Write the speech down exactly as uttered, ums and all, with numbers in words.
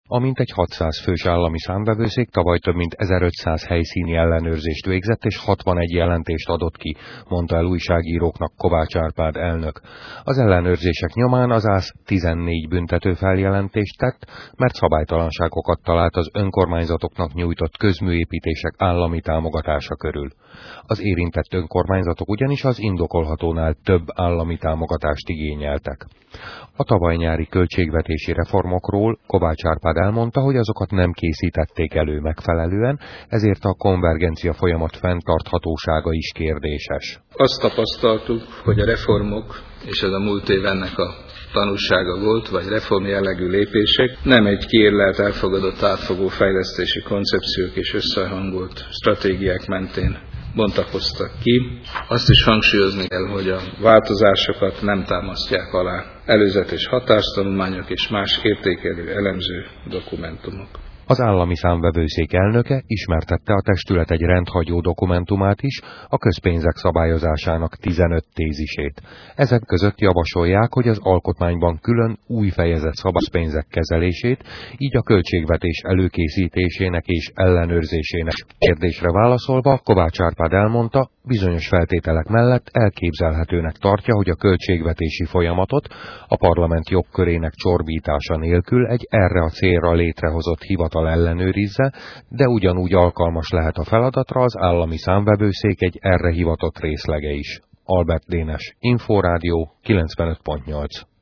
A mintegy hatszáz fős állami számvevőszék tavaly több mint ezerötszáz helyszíni ellenőrzést végzett és hatvanegy jelentést adott ki, mondta el újságíróknak Kovács Árpád elnök. Az ellenőrzések nyomán az ÁSZ tizennégy büntető feljelentést tett, mert szabálytalanságokat talált az önkormányzatoknak nyújtott közműépítések állami támogatása körül. Az érintett önkormányzatok ugyanis az indokolhatónál több állami támogatást igényeltek. A tavaly nyári költségvetési reformokról Kovács Árpád elmondta, hogy azokat nem készítették elő megfelelően, ezért a konvergencia folyamat fenntarthatósága is kérdéses. Azt tapasztaltuk, hogy a reformok, és ez a múlt év ennek a tanulsága volt, vagy reform jellegű lépések, nem egy kiérlelt, elfogadott, átfogó fejlesztési koncepciók és összehangolt stratégiák mentén bontakoztak ki. Azt is hangsúlyozni kell, hogy a változásokat nem támasztják alá előzetes hatástanulmányok és más értékelő, elemző dokumentumok. Az állami számvevőszék elnöke ismertette a testület egy rendhagyó dokumentumát is, a közpénzek szabályozásának tizenöt tézisét. Ezek között javasolják, hogy az alkotmányban külön új fejezet szabályozza pénzek kezelését, így a költségvetés előkészítésének és ellenőrzésének kérdésre válaszolva Kovács Árpád elmondta, bizonyos feltételek mellett elképzelhetőnek tartja, hogy a költségvetési folyamatot a parlament jogkörének csorbítása nélkül egy erre a célra létrehozott hivatal ellenőrizze, de ugyanúgy alkalmas lehet a feladatra az állami számvevőszék egy erre hivatott részlege is. Albert Dénes, Inforádió kilencvenöt pont nyolc.